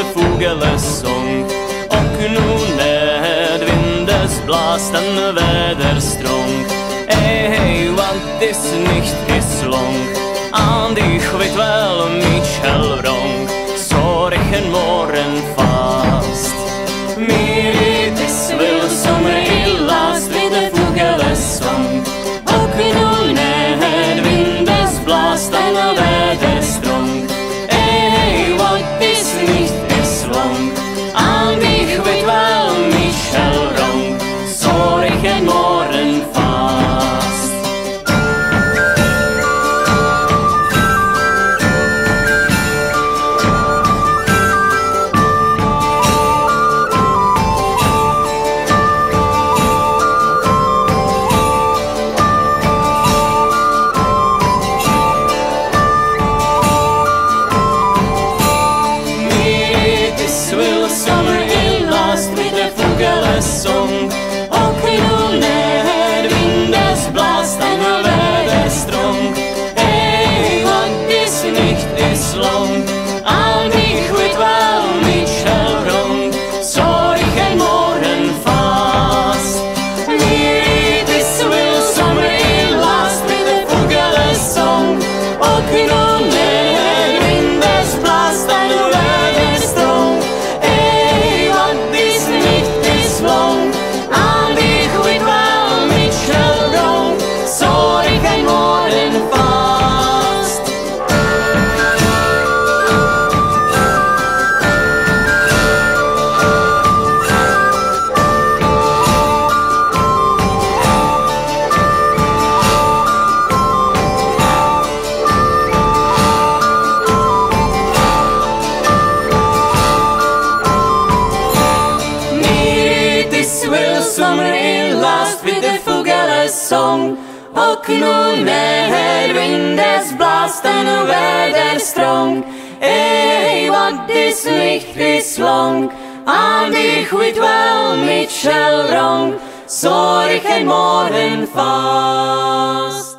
de fågelsång. Och nu när vindes blastande väderstrång, vad is nicht is lång, an dich vet väl Michel Wrong, sorgen morgen fast. Mir is väl sommar illast vid de fågelsång. Och nu när vindes blastande väderstrång, vad is nicht is lång, an dich vet väl Michel Wrong, sorgen morgen fast. Sång. Och nu när vindes blastande väderstrång, vad is nicht is lång, an dich vet väl Michel Wrong, sorgen morgen fast. Mir is väl sommar illast vid de fågelsång. Och nu när vindes blastande väderstrång, vad is nicht is lång, an dich vet väl Michel Wrong, sorgen morgen fast. Mir is väl sommar illast vid de fågelsång. Och nu när vindes blastande väderstrång, vad is nicht is lång, an dich vet väl Michel Wrong, sorgen morgen fast.